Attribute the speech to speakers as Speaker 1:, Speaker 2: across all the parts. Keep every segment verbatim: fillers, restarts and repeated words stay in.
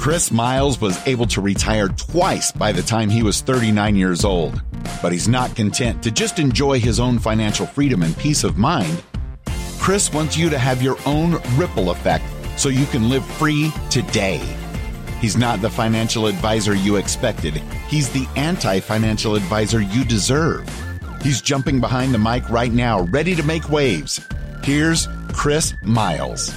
Speaker 1: Chris Miles was able to retire twice by the time he was thirty-nine years old. But he's not content to just enjoy his own financial freedom and peace of mind. Chris wants you to have your own ripple effect so you can live free today. He's not the financial advisor you expected. He's the anti-financial advisor you deserve. He's jumping behind the mic right now, ready to make waves. Here's Chris Miles.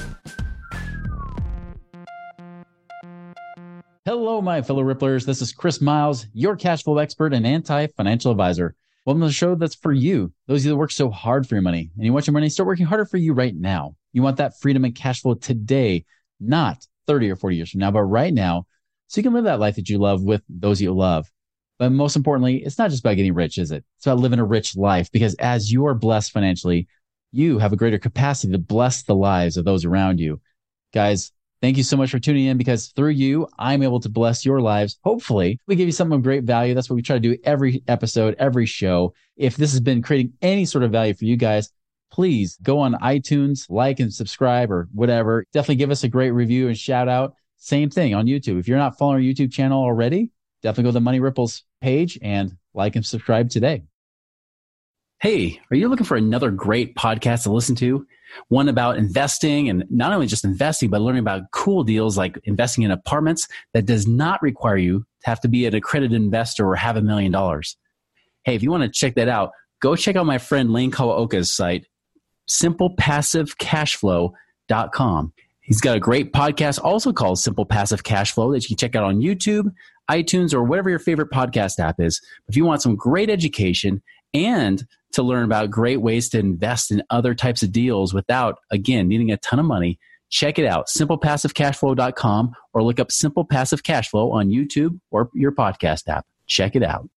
Speaker 2: Hello, my fellow Ripplers. This is Chris Miles, your cash flow expert and anti-financial advisor. Welcome to the show that's for you, those of you that work so hard for your money, and you want your money to start working harder for you right now. You want that freedom and cash flow today, not thirty or forty years from now, but right now, so you can live that life that you love with those you love. But most importantly, it's not just about getting rich, is it? It's about living a rich life, because as you are blessed financially, you have a greater capacity to bless the lives of those around you. Guys, thank you so much for tuning in, because through you, I'm able to bless your lives. Hopefully, we give you something of great value. That's what we try to do every episode, every show. If this has been creating any sort of value for you guys, please go on iTunes, like and subscribe or whatever. Definitely give us a great review and shout out. Same thing on YouTube. If you're not following our YouTube channel already, definitely go to the Money Ripples page and like and subscribe today.
Speaker 3: Hey, are you looking for another great podcast to listen to? One about investing, and not only just investing, but learning about cool deals like investing in apartments that does not require you to have to be an accredited investor or have a million dollars. Hey, if you want to check that out, go check out my friend Lane Kawaoka's site, simple passive cash flow dot com. He's got a great podcast also called Simple Passive Cash Flow that you can check out on YouTube, iTunes, or whatever your favorite podcast app is. If you want some great education and to learn about great ways to invest in other types of deals without, again, needing a ton of money, check it out, simple passive cash flow dot com, or look up Simple Passive Cash Flow on YouTube or your podcast app. Check it out.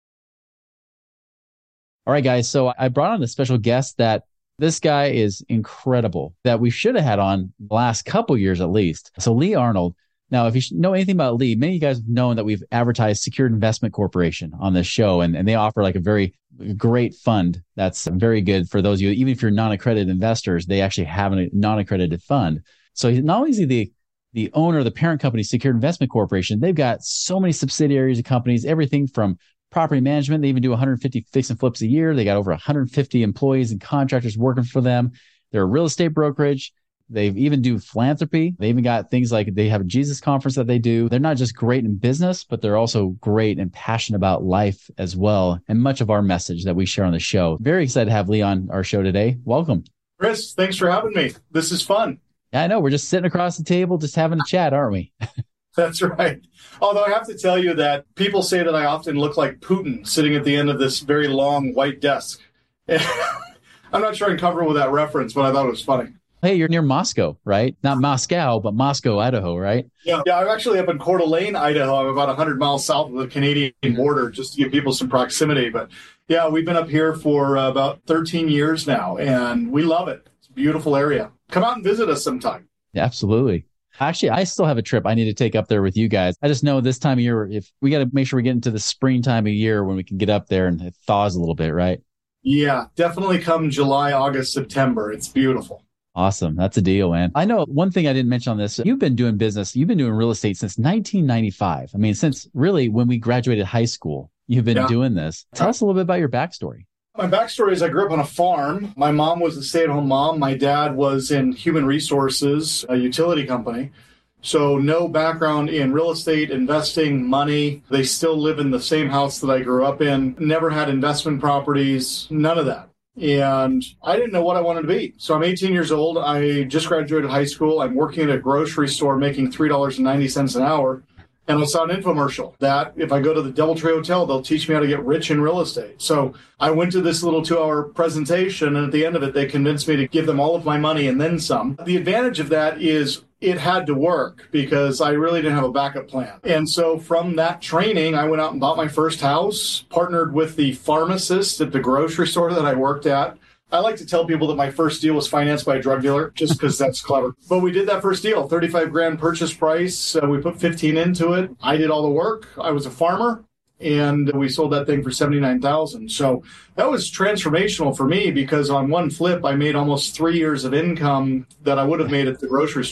Speaker 2: All right, guys. So I brought on a special guest that this guy is incredible, that we should have had on the last couple years at least. So Lee Arnold. Now, if you know anything about Lee, many of you guys have known that we've advertised Secured Investment Corporation on this show, and, and they offer like a very great fund that's very good for those of you, even if you're non-accredited investors, they actually have a non-accredited fund. So not only is he the, the owner of the parent company, Secured Investment Corporation, they've got so many subsidiaries of companies, everything from property management. They even do one hundred fifty fix and flips a year. They got over one hundred fifty employees and contractors working for them. They're a real estate brokerage. They even do philanthropy. They even got things like they have a Jesus conference that they do. They're not just great in business, but they're also great and passionate about life as well. And much of our message that we share on the show. Very excited to have Lee on our show today. Welcome.
Speaker 4: Chris, thanks for having me. This is fun.
Speaker 2: Yeah, I know. We're just sitting across the table, just having a chat, aren't we?
Speaker 4: That's right. Although I have to tell you that people say that I often look like Putin sitting at the end of this very long white desk. I'm not sure I can cover with that reference, but I thought it was funny.
Speaker 2: Hey, you're near Moscow, right? Not Moscow, but Moscow, Idaho, right?
Speaker 4: Yeah, yeah. I'm actually up in Coeur d'Alene, Idaho. I'm about one hundred miles south of the Canadian border, just to give people some proximity. But yeah, we've been up here for uh, about thirteen years now, and we love it. It's a beautiful area. Come out and visit us sometime.
Speaker 2: Yeah, absolutely. Actually, I still have a trip I need to take up there with you guys. I just know this time of year, if we got to make sure we get into the spring time of year when we can get up there and it thaws a little bit, right?
Speaker 4: Yeah, definitely come July, August, September. It's beautiful.
Speaker 2: Awesome. That's a deal, man. I know one thing I didn't mention on this. You've been doing business. You've been doing real estate since nineteen ninety-five. I mean, since really when we graduated high school, you've been yeah. doing this. Tell us a little bit about your backstory.
Speaker 4: My backstory is I grew up on a farm. My mom was a stay-at-home mom. My dad was in human resources, a utility company. So no background in real estate, investing, money. They still live in the same house that I grew up in. Never had investment properties, none of that. And I didn't know what I wanted to be. So I'm eighteen years old. I just graduated high school. I'm working at a grocery store making three dollars and ninety cents an hour. And I saw an infomercial that if I go to the DoubleTree Hotel, they'll teach me how to get rich in real estate. So I went to this little two-hour presentation, and at the end of it, they convinced me to give them all of my money and then some. The advantage of that is it had to work because I really didn't have a backup plan. And so from that training, I went out and bought my first house, partnered with the pharmacist at the grocery store that I worked at. I like to tell people that my first deal was financed by a drug dealer just because that's clever. But we did that first deal, thirty-five grand purchase price. Uh, we put fifteen into it. I did all the work. I was a farmer, and we sold that thing for seventy-nine thousand. So that was transformational for me because on one flip, I made almost three years of income that I would have made at the grocery store.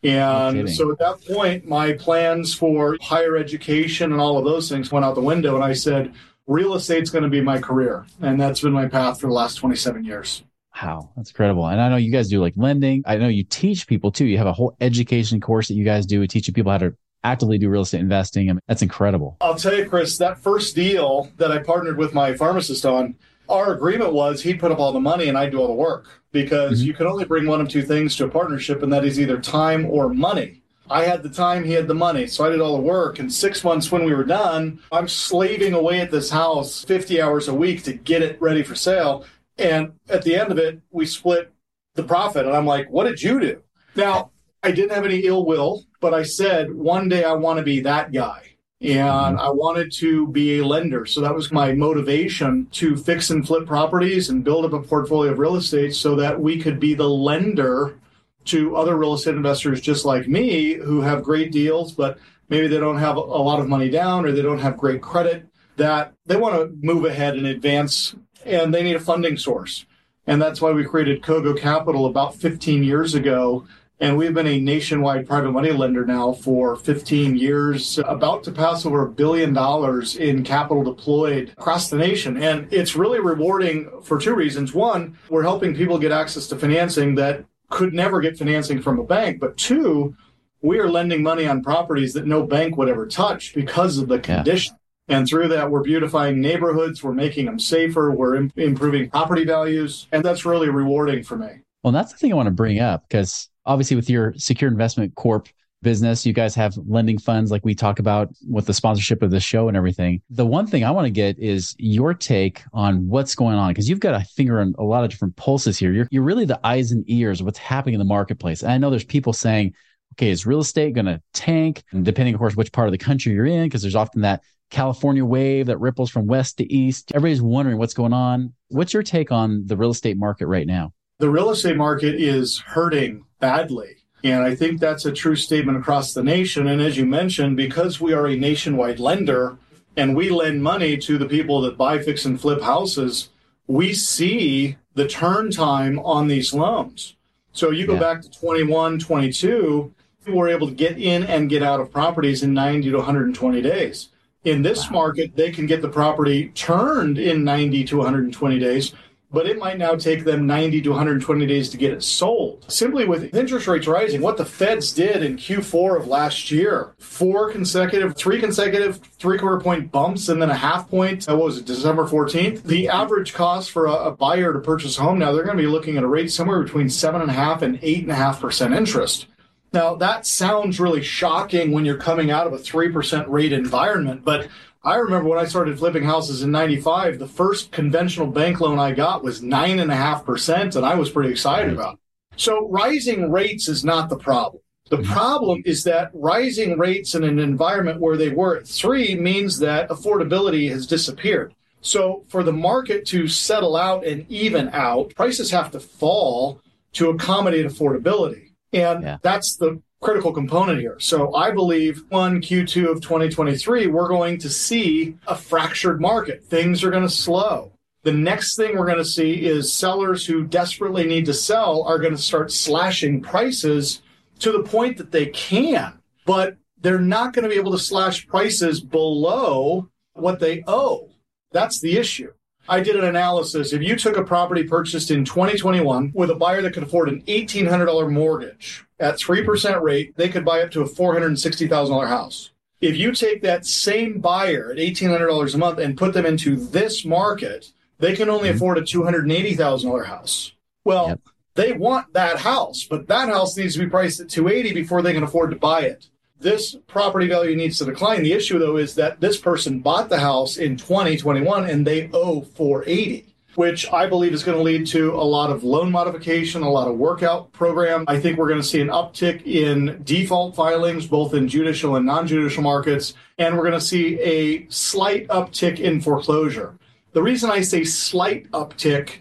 Speaker 4: And so at that point, my plans for higher education and all of those things went out the window. And I said, real estate's going to be my career. And that's been my path for the last twenty-seven years.
Speaker 2: Wow, that's incredible. And I know you guys do like lending. I know you teach people too. You have a whole education course that you guys do, teaching people how to actively do real estate investing. I mean, that's incredible.
Speaker 4: I'll tell you, Chris, that first deal that I partnered with my pharmacist on, our agreement was he'd put up all the money and I'd do all the work, because mm-hmm. you can only bring one of two things to a partnership, and that is either time or money. I had the time, he had the money, so I did all the work. And six months when we were done, I'm slaving away at this house fifty hours a week to get it ready for sale. And at the end of it, we split the profit. And I'm like, what did you do? Now, I didn't have any ill will, but I said, one day I want to be that guy. And I wanted to be a lender. So that was my motivation to fix and flip properties and build up a portfolio of real estate so that we could be the lender to other real estate investors just like me who have great deals, but maybe they don't have a lot of money down or they don't have great credit, that they want to move ahead and advance, and they need a funding source. And that's why we created Kogo Capital about fifteen years ago. And we've been a nationwide private money lender now for fifteen years, about to pass over a billion dollars in capital deployed across the nation. And it's really rewarding for two reasons. One, we're helping people get access to financing that could never get financing from a bank. But two, we are lending money on properties that no bank would ever touch because of the condition. Yeah. And through that, we're beautifying neighborhoods, we're making them safer, we're im- improving property values. And that's really rewarding for me.
Speaker 2: Well, that's the thing I want to bring up, because obviously with your Secure Investment Corp business, you guys have lending funds like we talk about with the sponsorship of the show and everything. The one thing I want to get is your take on what's going on, because you've got a finger on a lot of different pulses here. You're, you're really the eyes and ears of what's happening in the marketplace. And I know there's people saying, okay, is real estate going to tank? And depending, of course, which part of the country you're in, because there's often that California wave that ripples from west to east. Everybody's wondering what's going on. What's your take on the real estate market right now?
Speaker 4: The real estate market is hurting badly. And I think that's a true statement across the nation. And as you mentioned, because we are a nationwide lender and we lend money to the people that buy, fix, and flip houses, we see the turn time on these loans. So you go yeah. back to twenty-one, twenty-two, we were able to get in and get out of properties in ninety to one hundred twenty days. In this wow. market, they can get the property turned in ninety to one hundred twenty days, but it might now take them ninety to one hundred twenty days to get it sold. Simply with interest rates rising, what the Feds did in Q four of last year, four consecutive, three consecutive three-quarter point bumps and then a half point, what was it, December fourteenth? The average cost for a, a buyer to purchase a home now, they're going to be looking at a rate somewhere between seven point five and eight point five percent interest. Now, that sounds really shocking when you're coming out of a three percent rate environment, but I remember when I started flipping houses in ninety-five, the first conventional bank loan I got was nine point five percent, and I was pretty excited about it. So rising rates is not the problem. The problem is that rising rates in an environment where they were at three means that affordability has disappeared. So for the market to settle out and even out, prices have to fall to accommodate affordability. And yeah. that's the critical component here. So I believe one Q two of twenty twenty-three, we're going to see a fractured market. Things are going to slow. The next thing we're going to see is sellers who desperately need to sell are going to start slashing prices to the point that they can, but they're not going to be able to slash prices below what they owe. That's the issue. I did an analysis. If you took a property purchased in twenty twenty-one with a buyer that could afford an eighteen hundred dollars mortgage at three percent rate, they could buy up to a four hundred sixty thousand dollars house. If you take that same buyer at eighteen hundred dollars a month and put them into this market, they can only afford a two hundred eighty thousand dollars house. Well, yep. they want that house, but that house needs to be priced at two hundred eighty thousand dollars before they can afford to buy it. This property value needs to decline. The issue, though, is that this person bought the house in twenty twenty-one and they owe four hundred eighty thousand dollars, which I believe is going to lead to a lot of loan modification, a lot of workout program. I think we're going to see an uptick in default filings, both in judicial and non-judicial markets, and we're going to see a slight uptick in foreclosure. The reason I say slight uptick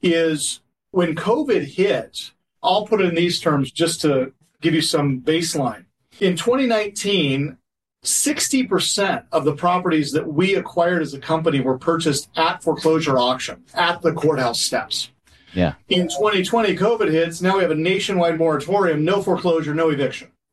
Speaker 4: is when COVID hit, I'll put it in these terms just to give you some baseline. In twenty nineteen, sixty percent of the properties that we acquired as a company were purchased at foreclosure auction, at the courthouse steps.
Speaker 2: Yeah.
Speaker 4: In twenty twenty, COVID hits. Now we have a nationwide moratorium, no foreclosure, no eviction.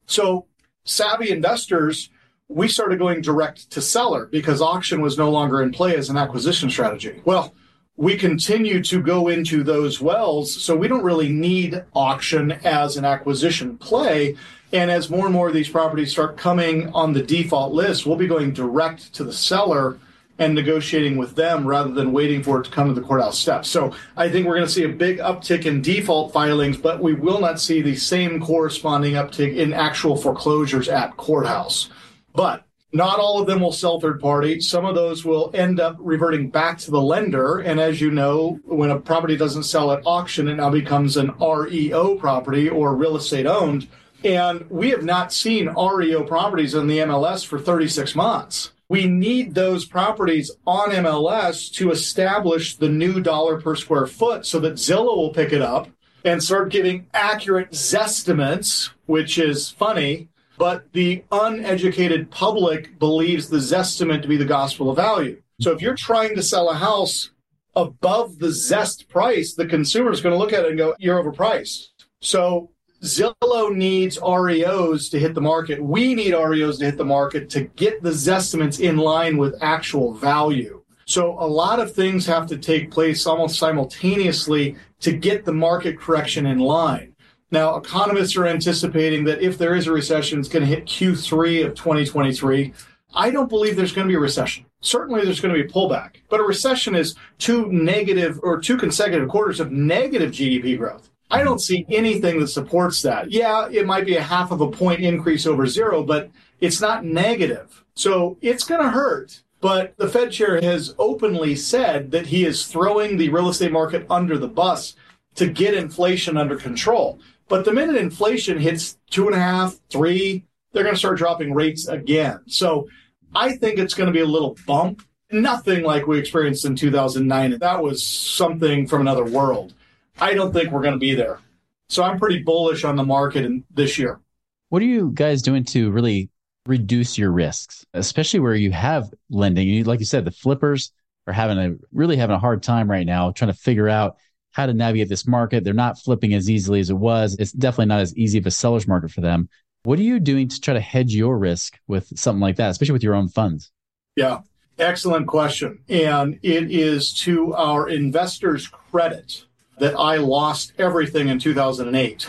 Speaker 4: So savvy investors, we started going direct to seller because auction was no longer in play as an acquisition strategy. Well, we continue to go into those wells, so we don't really need auction as an acquisition play. And as more and more of these properties start coming on the default list, we'll be going direct to the seller and negotiating with them rather than waiting for it to come to the courthouse steps. So I think we're going to see a big uptick in default filings, but we will not see the same corresponding uptick in actual foreclosures at courthouse. But not all of them will sell third party. Some of those will end up reverting back to the lender. And as you know, when a property doesn't sell at auction, it now becomes an R E O property or real estate owned. And we have not seen R E O properties in the M L S for thirty-six months. We need those properties on M L S to establish the new dollar per square foot so that Zillow will pick it up and start giving accurate zestimates, which is funny. But the uneducated public believes the zestimate to be the gospel of value. So if you're trying to sell a house above the zest price, the consumer is going to look at it and go, you're overpriced. So Zillow needs R E Os to hit the market. We need R E Os to hit the market to get the zestimates in line with actual value. So a lot of things have to take place almost simultaneously to get the market correction in line. Now, economists are anticipating that if there is a recession, it's going to hit Q three of twenty twenty-three. I don't believe there's going to be a recession. Certainly there's going to be a pullback, but a recession is two negative or two consecutive quarters of negative G D P growth. I don't see anything that supports that. Yeah, it might be a half of a point increase over zero, but it's not negative. So it's going to hurt. But the Fed chair has openly said that he is throwing the real estate market under the bus to get inflation under control. But the minute inflation hits two and a half, three, they're going to start dropping rates again. So I think it's going to be a little bump. Nothing like we experienced in two thousand nine. That was something from another world. I don't think we're going to be there. So I'm pretty bullish on the market in this year.
Speaker 2: What are you guys doing to really reduce your risks, especially where you have lending? You, like you said, the flippers are having a really having a hard time right now trying to figure out how to navigate this market. They're not flipping as easily as it was. It's definitely not as easy of a seller's market for them. What are you doing to try to hedge your risk with something like that, especially with your own funds?
Speaker 4: Yeah, excellent question. And it is to our investors' credit that I lost everything in two thousand eight.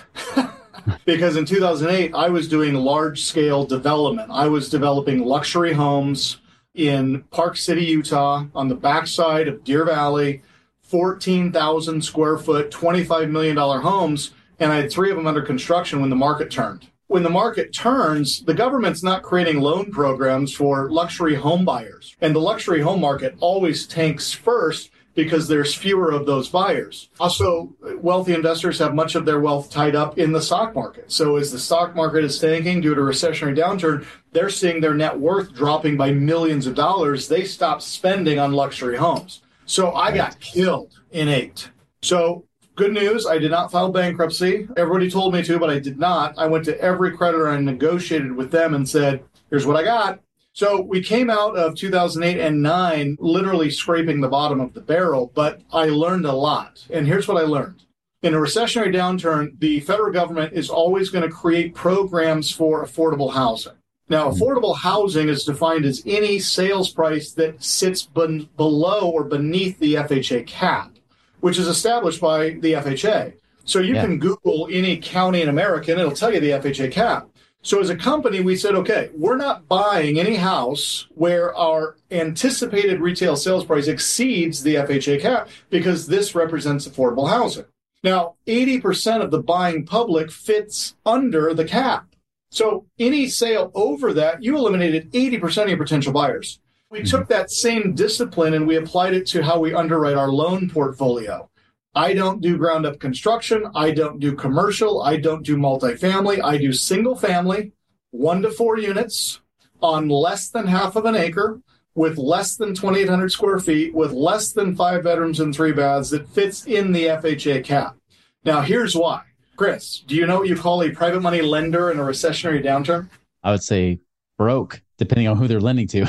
Speaker 4: Because in two thousand eight, I was doing large-scale development. I was developing luxury homes in Park City, Utah, on the backside of Deer Valley, fourteen thousand square foot, twenty-five million dollars homes, and I had three of them under construction when the market turned. When the market turns, the government's not creating loan programs for luxury home buyers. And the luxury home market always tanks first because there's fewer of those buyers. Also, wealthy investors have much of their wealth tied up in the stock market. So as the stock market is tanking due to a recessionary downturn, they're seeing their net worth dropping by millions of dollars. They stop spending on luxury homes. So I got killed in eight. So good news, I did not file bankruptcy. Everybody told me to, but I did not. I went to every creditor and negotiated with them and said, here's what I got. So we came out of two thousand eight and nine literally scraping the bottom of the barrel, but I learned a lot. And here's what I learned. In a recessionary downturn, the federal government is always going to create programs for affordable housing. Now, affordable housing is defined as any sales price that sits ben- below or beneath the F H A cap, which is established by the F H A. So you yeah. can Google any county in America, and it'll tell you the F H A cap. So as a company, we said, okay, we're not buying any house where our anticipated retail sales price exceeds the F H A cap because this represents affordable housing. Now, eighty percent of the buying public fits under the cap. So any sale over that, you eliminated eighty percent of your potential buyers. We mm-hmm. took that same discipline and we applied it to how we underwrite our loan portfolio. I don't do ground up construction. I don't do commercial. I don't do multifamily. I do single family, one to four units on less than half of an acre with less than twenty-eight hundred square feet with less than five bedrooms and three baths that fits in the F H A cap. Now, here's why. Chris, do you know what you call a private money lender in a recessionary downturn?
Speaker 2: I would say broke, depending on who they're lending to.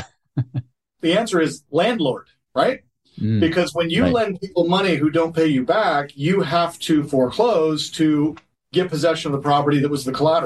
Speaker 4: The answer is landlord, right? Mm, because when you right. lend people money who don't pay you back, you have to foreclose to get possession of the property that was the collateral.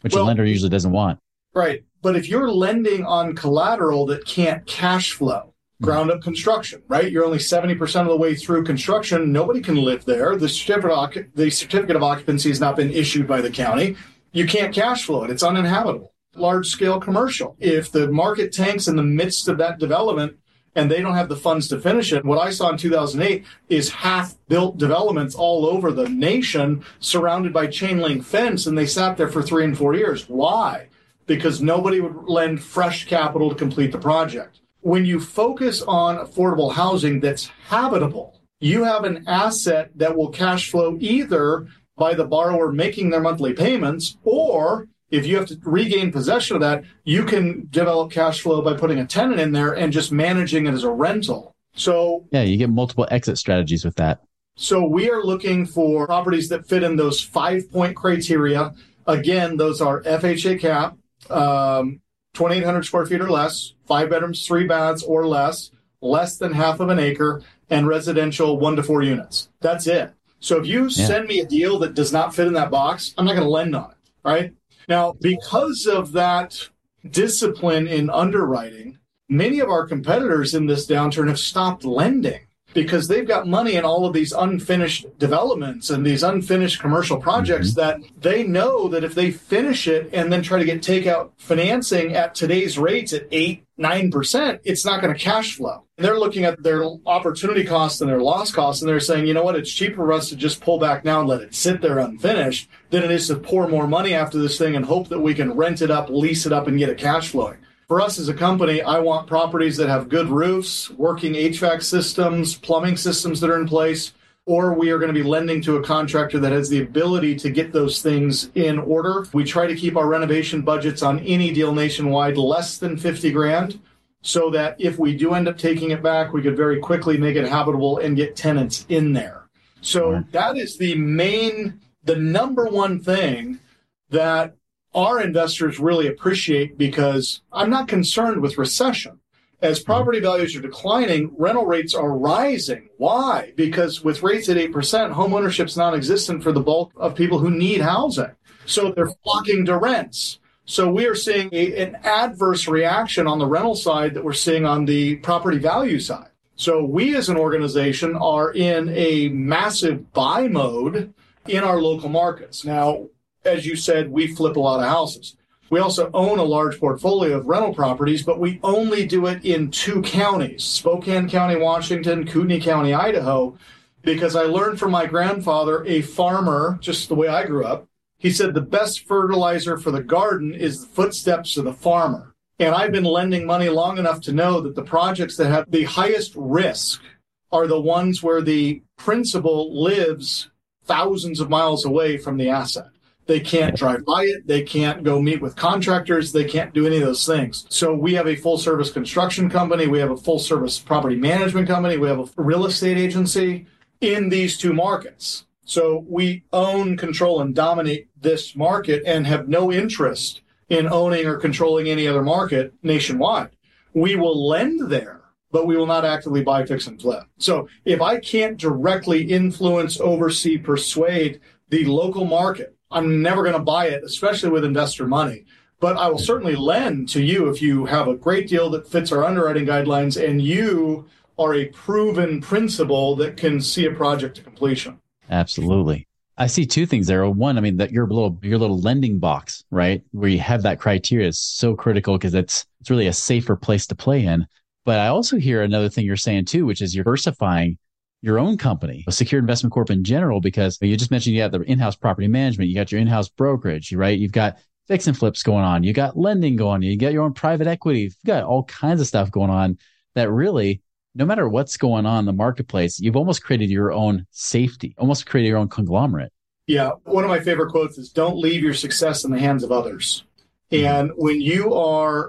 Speaker 2: which
Speaker 4: Well,
Speaker 2: a lender usually doesn't want.
Speaker 4: Right. But if you're lending on collateral that can't cash flow, ground up construction, right? You're only seventy percent of the way through construction. Nobody can live there. The certificate, the certificate of occupancy has not been issued by the county. You can't cash flow it. It's uninhabitable. Large scale commercial. If the market tanks in the midst of that development and they don't have the funds to finish it, what I saw in two thousand eight is half-built developments all over the nation surrounded by chain link fence, and they sat there for three and four years. Why? Because nobody would lend fresh capital to complete the project. When you focus on affordable housing that's habitable, you have an asset that will cash flow either by the borrower making their monthly payments, or if you have to regain possession of that, you can develop cash flow by putting a tenant in there and just managing it as a rental. So
Speaker 2: yeah, you get multiple exit strategies with that.
Speaker 4: So we are looking for properties that fit in those five-point criteria. Again, those are F H A cap, um, twenty-eight hundred square feet or less, five bedrooms, three baths or less, less than half of an acre, and residential one to four units. That's it. So if you
Speaker 2: yeah.
Speaker 4: send me a deal that does not fit in that box, I'm not going to lend on it, right? Now, because of that discipline in underwriting, many of our competitors in this downturn have stopped lending because they've got money in all of these unfinished developments and these unfinished commercial projects mm-hmm. that they know that if they finish it and then try to get takeout financing at today's rates at eight, nine percent, it's not going to cash flow. They're looking at their opportunity costs and their loss costs, and they're saying, you know what, it's cheaper for us to just pull back now and let it sit there unfinished than it is to pour more money after this thing and hope that we can rent it up, lease it up, and get it cash flowing. For us as a company, I want properties that have good roofs, working H V A C systems, plumbing systems that are in place, or we are going to be lending to a contractor that has the ability to get those things in order. We try to keep our renovation budgets on any deal nationwide less than fifty grand, so that if we do end up taking it back, we could very quickly make it habitable and get tenants in there. So that is the main, the number one thing that our investors really appreciate, because I'm not concerned with recession. As property values are declining, rental rates are rising. Why? Because with rates at eight percent, home ownership's non-existent for the bulk of people who need housing. So they're flocking to rents. So we are seeing a, an adverse reaction on the rental side that we're seeing on the property value side. So we as an organization are in a massive buy mode in our local markets. Now, as you said, we flip a lot of houses. We also own a large portfolio of rental properties, but we only do it in two counties, Spokane County, Washington, Kootenai County, Idaho, because I learned from my grandfather, a farmer, just the way I grew up. He said the best fertilizer for the garden is the footsteps of the farmer. And I've been lending money long enough to know that the projects that have the highest risk are the ones where the principal lives thousands of miles away from the asset. They can't drive by it. They can't go meet with contractors. They can't do any of those things. So we have a full-service construction company. We have a full-service property management company. We have a real estate agency in these two markets. So we own, control, and dominate this market and have no interest in owning or controlling any other market nationwide. We will lend there, but we will not actively buy, fix, and flip. So if I can't directly influence, oversee, persuade the local market, I'm never going to buy it, especially with investor money. But I will certainly lend to you if you have a great deal that fits our underwriting guidelines and you are a proven principal that can see a project to completion.
Speaker 2: Absolutely. I see two things there. One, I mean, that your little your little lending box, right, where you have that criteria is so critical because it's it's really a safer place to play in. But I also hear another thing you're saying too, which is you're diversifying your own company, a Secure Investment Corp in general, because you just mentioned you have the in-house property management, you got your in-house brokerage, right? You've got fix and flips going on, you got lending going on, you got your own private equity, you've got all kinds of stuff going on that really, no matter what's going on in the marketplace, you've almost created your own safety, almost created your own conglomerate.
Speaker 4: Yeah. One of my favorite quotes is, don't leave your success in the hands of others. Mm-hmm. And when you are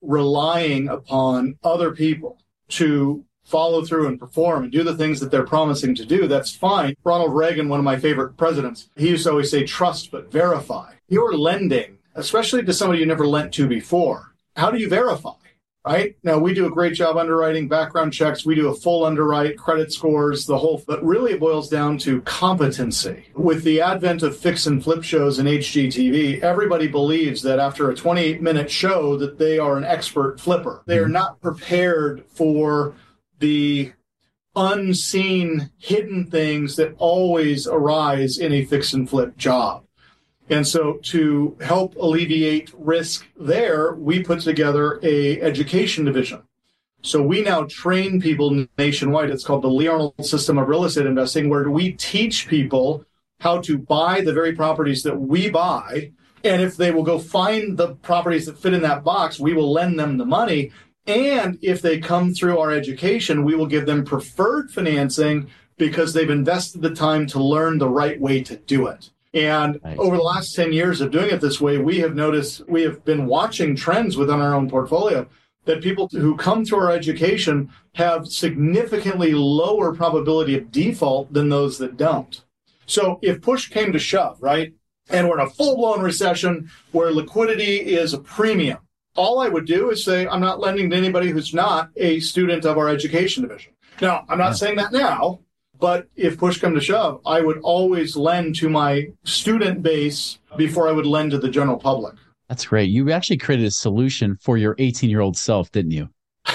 Speaker 4: relying upon other people to follow through and perform and do the things that they're promising to do, that's fine. Ronald Reagan, one of my favorite presidents, he used to always say, trust but verify. You're lending, especially to somebody you never lent to before. How do you verify? right? Now, we do a great job underwriting, background checks. We do a full underwrite, credit scores, the whole, but really it boils down to competency. With the advent of fix and flip shows in H G T V, everybody believes that after a twenty-eight minute show that they are an expert flipper. They are not prepared for the unseen, hidden things that always arise in a fix and flip job. And so to help alleviate risk there, we put together a education division. So we now train people nationwide. It's called the Lee Arnold System of Real Estate Investing, where we teach people how to buy the very properties that we buy. And if they will go find the properties that fit in that box, we will lend them the money. And if they come through our education, we will give them preferred financing because they've invested the time to learn the right way to do it. And nice. Over the last ten years of doing it this way, we have noticed, we have been watching trends within our own portfolio that people who come through our education have significantly lower probability of default than those that don't. So if push came to shove, right, and we're in a full-blown recession where liquidity is a premium, all I would do is say, I'm not lending to anybody who's not a student of our education division. Now, I'm not yeah. saying that now. But if push come to shove, I would always lend to my student base before I would lend to the general public.
Speaker 2: That's great. You actually created a solution for your eighteen-year-old self, didn't you?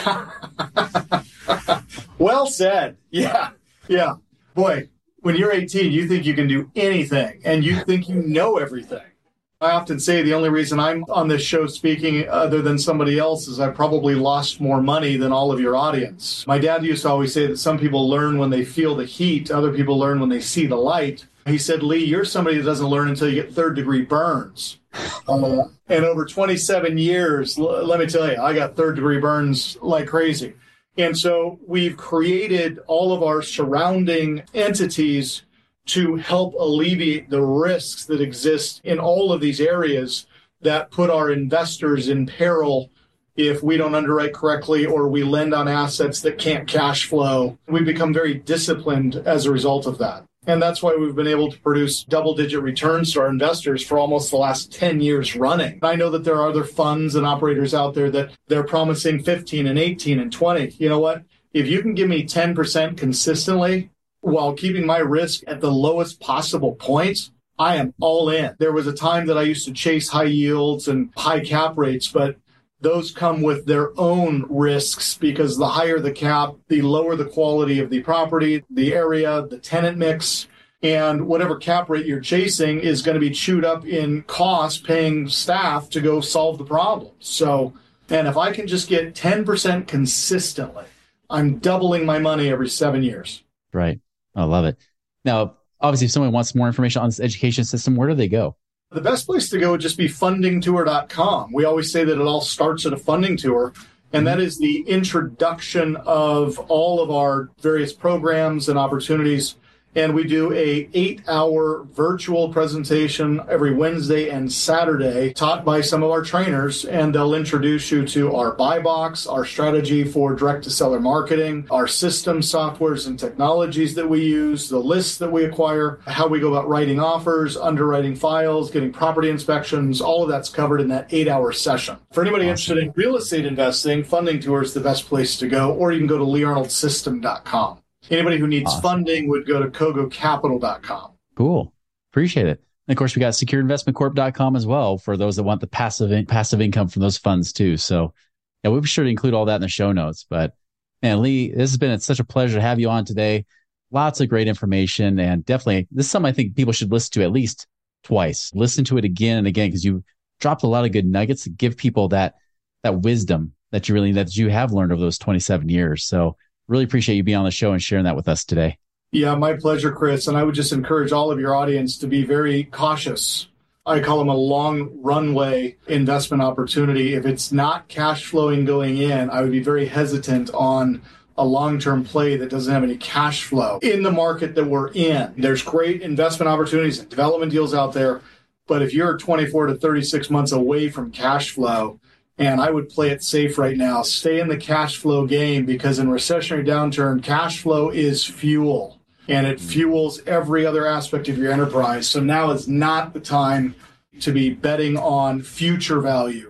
Speaker 4: Well said. Yeah. Yeah. Boy, when you're eighteen, you think you can do anything and you think you know everything. I often say the only reason I'm on this show speaking other than somebody else is I probably lost more money than all of your audience. My dad used to always say that some people learn when they feel the heat, other people learn when they see the light. He said, Lee, you're somebody that doesn't learn until you get third degree burns. Uh, and over twenty-seven years, l- let me tell you, I got third degree burns like crazy. And so we've created all of our surrounding entities to help alleviate the risks that exist in all of these areas that put our investors in peril if we don't underwrite correctly or we lend on assets that can't cash flow. We become very disciplined as a result of that. And that's why we've been able to produce double-digit returns to our investors for almost the last ten years running. I know that there are other funds and operators out there that they're promising fifteen and eighteen and twenty. You know what? If you can give me ten percent consistently, while keeping my risk at the lowest possible point, I am all in. There was a time that I used to chase high yields and high cap rates, but those come with their own risks because the higher the cap, the lower the quality of the property, the area, the tenant mix, and whatever cap rate you're chasing is going to be chewed up in cost paying staff to go solve the problem. So, and if I can just get ten percent consistently, I'm doubling my money every seven years.
Speaker 2: Right. I love it. Now, obviously, if someone wants more information on this education system, where do they go?
Speaker 4: The best place to go would just be funding tour dot com. We always say that it all starts at a funding tour, and that is the introduction of all of our various programs and opportunities. And we do a eight-hour virtual presentation every Wednesday and Saturday taught by some of our trainers, and they'll introduce you to our buy box, our strategy for direct-to-seller marketing, our system softwares and technologies that we use, the lists that we acquire, how we go about writing offers, underwriting files, getting property inspections. All of that's covered in that eight-hour session. For anybody awesome. interested in real estate investing, Funding Tour is the best place to go, or you can go to lee arnold system dot com. Anybody who needs awesome. funding would go to kogo capital dot com.
Speaker 2: Cool. Appreciate it. And of course, we got secure investment corp dot com as well for those that want the passive in, passive income from those funds too. So yeah, we'll be sure to include all that in the show notes. But man, Lee, this has been it's such a pleasure to have you on today. Lots of great information, and definitely this is something I think people should listen to at least twice. Listen to it again and again because you dropped a lot of good nuggets to give people that that wisdom that you really that you have learned over those twenty-seven years. So really appreciate you being on the show and sharing that with us today.
Speaker 4: Yeah, my pleasure, Chris. And I would just encourage all of your audience to be very cautious. I call them a long runway investment opportunity. If it's not cash flowing going in, I would be very hesitant on a long-term play that doesn't have any cash flow in the market that we're in. There's great investment opportunities and development deals out there. But if you're twenty-four to thirty-six months away from cash flow, and I would play it safe right now. Stay in the cash flow game because in recessionary downturn, cash flow is fuel and it fuels every other aspect of your enterprise. So now is not the time to be betting on future value.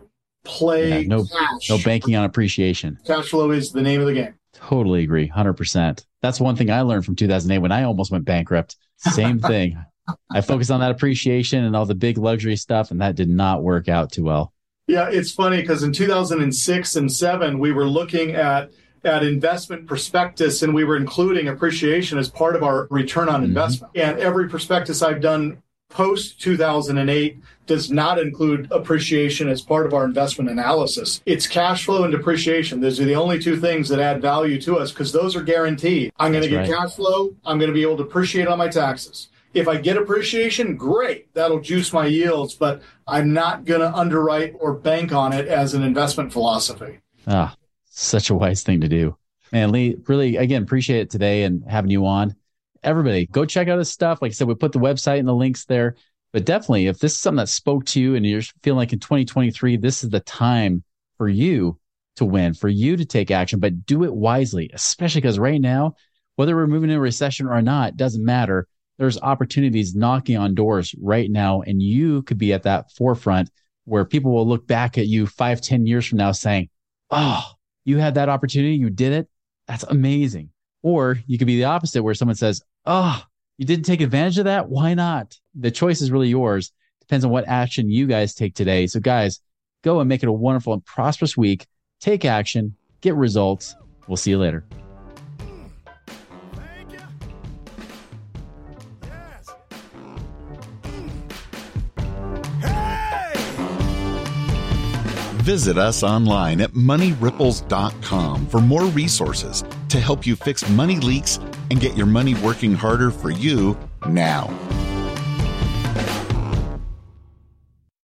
Speaker 4: play
Speaker 2: yeah, no,
Speaker 4: cash.
Speaker 2: No banking on appreciation.
Speaker 4: Cash flow is the name of the game.
Speaker 2: Totally agree. one hundred percent. That's one thing I learned from two thousand eight when I almost went bankrupt. Same thing. I focused on that appreciation and all the big luxury stuff, and that did not work out too well.
Speaker 4: Yeah, it's funny because in two thousand six and seven, we were looking at at investment prospectus, and we were including appreciation as part of our return on mm-hmm. investment. And every prospectus I've done post two thousand eight does not include appreciation as part of our investment analysis. It's cash flow and depreciation. Those are the only two things that add value to us because those are guaranteed. I'm going to get right. cash flow. I'm going to be able to appreciate on my taxes. If I get appreciation, great. That'll juice my yields, but I'm not going to underwrite or bank on it as an investment philosophy.
Speaker 2: Ah, such a wise thing to do. Man, Lee, really, again, appreciate it today and having you on. Everybody, go check out his stuff. Like I said, we put the website and the links there. But definitely, if this is something that spoke to you and you're feeling like in twenty twenty-three, this is the time for you to win, for you to take action, but do it wisely, especially because right now, whether we're moving into a recession or not, doesn't matter. There's opportunities knocking on doors right now, and you could be at that forefront where people will look back at you five, ten years from now saying, oh, you had that opportunity, you did it. That's amazing. Or you could be the opposite where someone says, oh, you didn't take advantage of that? Why not? The choice is really yours. Depends on what action you guys take today. So guys, go and make it a wonderful and prosperous week. Take action, get results. We'll see you later.
Speaker 1: Visit us online at money ripples dot com for more resources to help you fix money leaks and get your money working harder for you now.